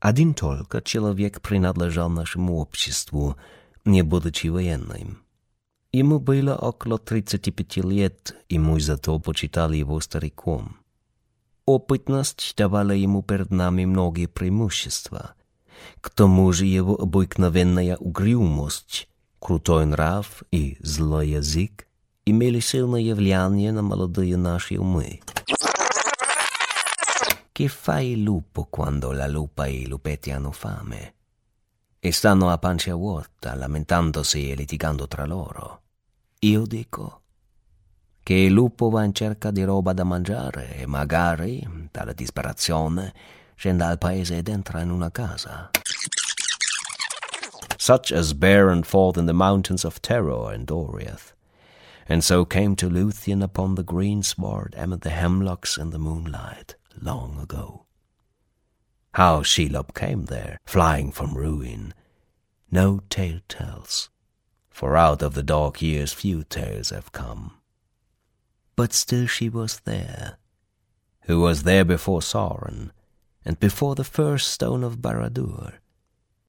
Один только человек принадлежал нашему обществу, не будучи военным. Ему было около 35 лет, и мы зато почитали его стариком. Опытность давала ему перед нами многие преимущества. К тому же его обыкновенная угрюмость, крутой нрав и злой язык имели сильное влияние на молодые наши умы. Che fa il lupo quando la lupa e i lupetti hanno fame? E stanno a pancia vuota, lamentandosi e litigando tra loro. Io dico che il lupo va in cerca di roba da mangiare e magari, dalla disperazione, scende al paese ed entra in una casa. Such as bear and fought in the mountains of Terror and Doriath, and so came to Luthien upon the green sward amid the hemlocks in the moonlight, long ago. How Shelob came there, flying from ruin, no tale tells, for out of the dark years few tales have come. But still she was there, who was there before Sauron, and before the first stone of Barad-dûr,